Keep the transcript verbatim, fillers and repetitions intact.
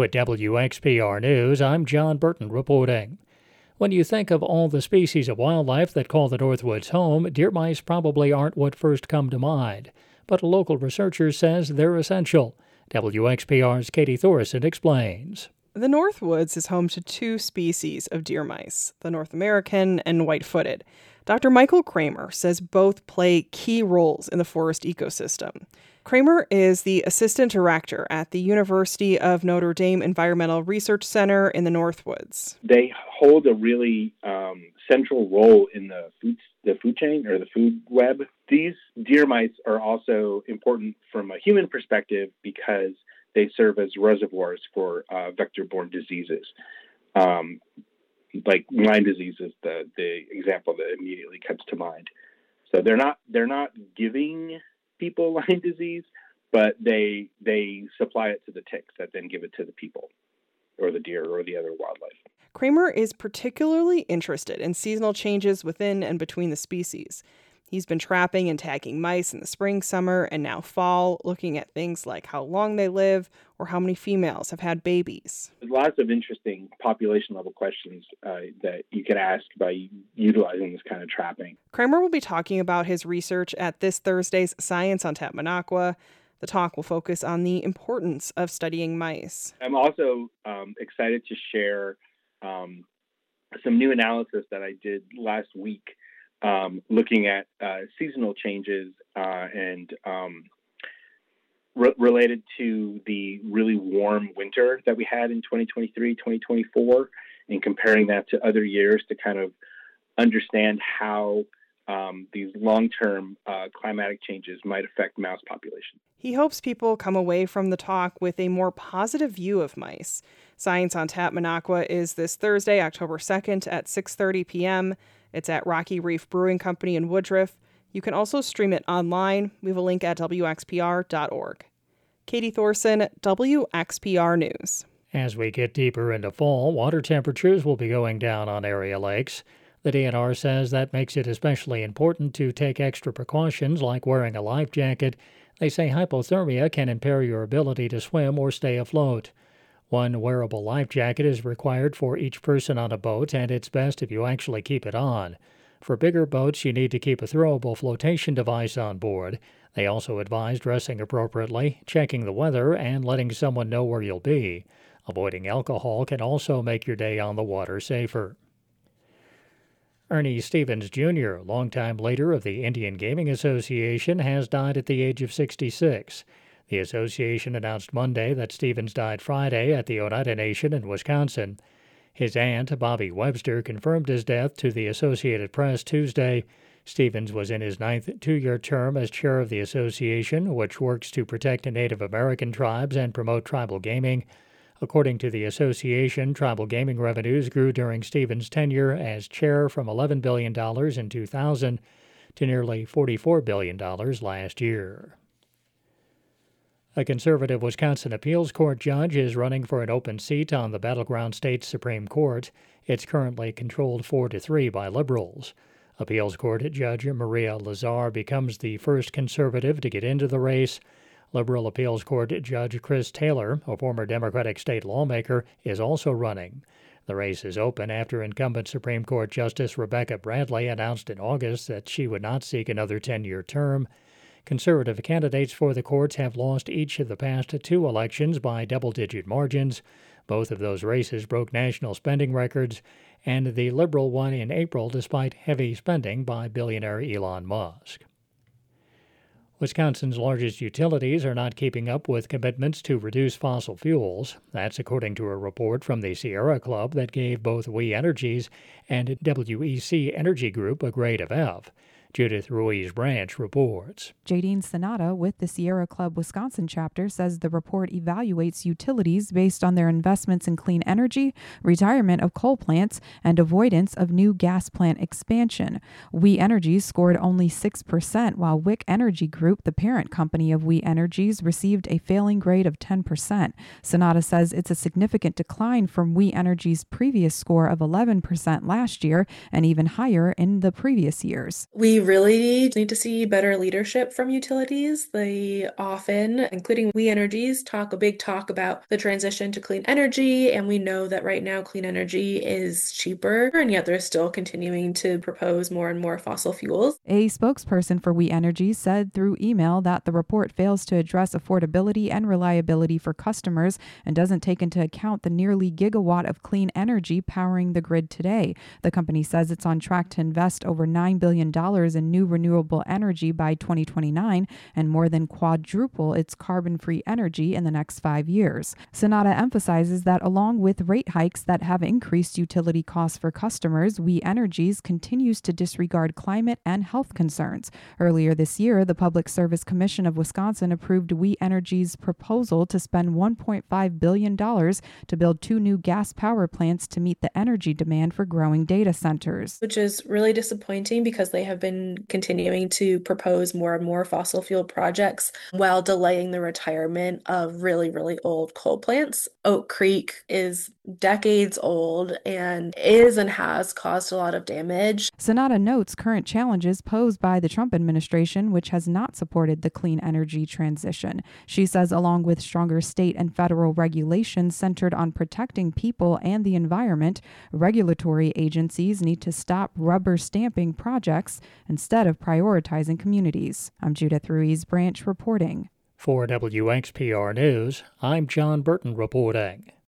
With W X P R News, I'm John Burton reporting. When you think of all the species of wildlife that call the Northwoods home, deer mice probably aren't what first come to mind. But a local researcher says they're essential. W X P R's Katie Thorson explains. The Northwoods is home to two species of deer mice, the North American and white-footed. Doctor Michael Kramer says both play key roles in the forest ecosystem. Kramer is the assistant director at the University of Notre Dame Environmental Research Center in the Northwoods. They hold a really um, central role in the food, the food chain or the food web. These deer mice are also important from a human perspective because they serve as reservoirs for uh, vector-borne diseases. Um, like Lyme disease is the, the example that immediately comes to mind. So they're not they're not giving people Lyme disease, but they they supply it to the ticks that then give it to the people or the deer or the other wildlife. Kramer is particularly interested in seasonal changes within and between the species. He's been trapping and tagging mice in the spring, summer, and now fall, looking at things like how long they live or how many females have had babies. There's lots of interesting population-level questions uh, that you can ask by utilizing this kind of trapping. Kramer will be talking about his research at this Thursday's Science on Tap Minocqua. The talk will focus on the importance of studying mice. I'm also um, excited to share um, some new analysis that I did last week Um, looking at uh, seasonal changes uh, and um, re- related to the really warm winter that we had in twenty twenty-three, twenty twenty-four, and comparing that to other years to kind of understand how um, these long-term uh, climatic changes might affect mouse population. He hopes people come away from the talk with a more positive view of mice. Science on Tap Minocqua is this Thursday, October second at six thirty p.m. It's at Rocky Reef Brewing Company in Woodruff. You can also stream it online. We have a link at W X P R dot org. Katie Thorson, W X P R News. As we get deeper into fall, water temperatures will be going down on area lakes. The D N R says that makes it especially important to take extra precautions like wearing a life jacket. They say hypothermia can impair your ability to swim or stay afloat. One wearable life jacket is required for each person on a boat, and it's best if you actually keep it on. For bigger boats, you need to keep a throwable flotation device on board. They also advise dressing appropriately, checking the weather, and letting someone know where you'll be. Avoiding alcohol can also make your day on the water safer. Ernie Stevens, Junior, longtime leader of the Indian Gaming Association, has died at the age of sixty-six. The association announced Monday that Stevens died Friday at the Oneida Nation in Wisconsin. His aunt, Bobby Webster, confirmed his death to the Associated Press Tuesday. Stevens was in his ninth two-year term as chair of the association, which works to protect Native American tribes and promote tribal gaming. According to the association, tribal gaming revenues grew during Stevens' tenure as chair from eleven billion dollars in two thousand to nearly forty-four billion dollars last year. A conservative Wisconsin appeals court judge is running for an open seat on the battleground state Supreme Court. It's currently controlled four to three by liberals. Appeals court Judge Maria Lazar becomes the first conservative to get into the race. Liberal appeals court Judge Chris Taylor, a former Democratic state lawmaker, is also running. The race is open after incumbent Supreme Court Justice Rebecca Bradley announced in August that she would not seek another ten-year term. Conservative candidates for the courts have lost each of the past two elections by double-digit margins. Both of those races broke national spending records, and the Liberal won in April despite heavy spending by billionaire Elon Musk. Wisconsin's largest utilities are not keeping up with commitments to reduce fossil fuels. That's according to a report from the Sierra Club that gave both We Energies and W E C Energy Group a grade of F. Judith Ruiz Branch reports. Jadine Sonata with the Sierra Club Wisconsin chapter says the report evaluates utilities based on their investments in clean energy, retirement of coal plants, and avoidance of new gas plant expansion. We Energies scored only six percent, while W I C Energy Group, the parent company of We Energies, received a failing grade of ten percent. Sonata says it's a significant decline from We Energies' previous score of eleven percent last year and even higher in the previous years. We really need to see better leadership from utilities. They often, including We Energies, talk a big talk about the transition to clean energy, and we know that right now clean energy is cheaper, and yet they're still continuing to propose more and more fossil fuels. A spokesperson for We Energies said through email that the report fails to address affordability and reliability for customers and doesn't take into account the nearly gigawatt of clean energy powering the grid today. The company says it's on track to invest over nine billion dollars in new renewable energy by twenty twenty-nine and more than quadruple its carbon-free energy in the next five years. Sonata emphasizes that along with rate hikes that have increased utility costs for customers, We Energies continues to disregard climate and health concerns. Earlier this year, the Public Service Commission of Wisconsin approved We Energies' proposal to spend one point five billion dollars to build two new gas power plants to meet the energy demand for growing data centers. Which is really disappointing because they have been continuing to propose more and more fossil fuel projects while delaying the retirement of really, really old coal plants. Oak Creek is decades old and is and has caused a lot of damage. Sonata notes current challenges posed by the Trump administration, which has not supported the clean energy transition. She says along with stronger state and federal regulations centered on protecting people and the environment, regulatory agencies need to stop rubber stamping projects instead of prioritizing communities. I'm Judith Ruiz Branch reporting. For W X P R News, I'm John Burton reporting.